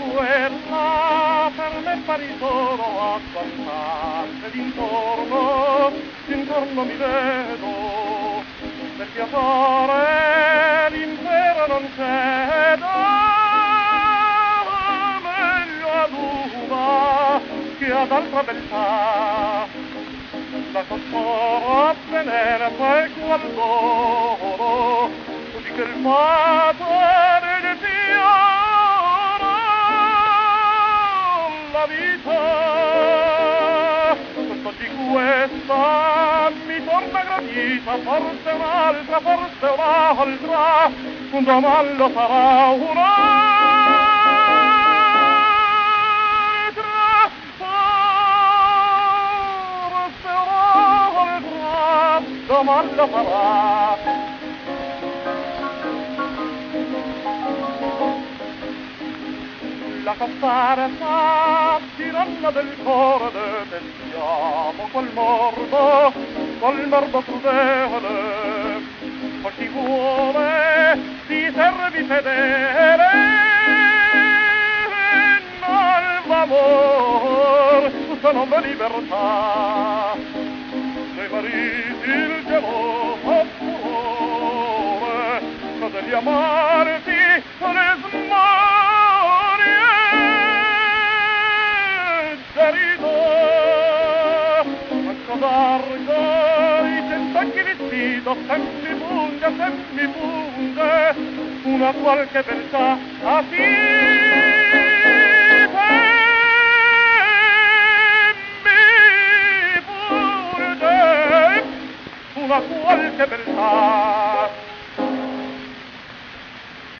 quella per me pari solo a guardarte d'intorno mi vedo, del piacere l'impero non ceda, meglio ad una che ad altra beltà, la costoro a tenere quel qualcosa, così che il padre del fiore la vita, di questa mi torna gradita, forse un'altra, un domani lo sarà un'altra, forse un'altra, domani lo sarà. La costarza tiranna del cuore detestiamo quel morbo crudele, qual chi vuole si servi fedele nell'amor sono libertà, dei mariti il geloso furore, cosa di amarti le d'arco, i cent'occhi vestito, se mi punge, una qualche beltà a sì, mi punge, una qualche beltà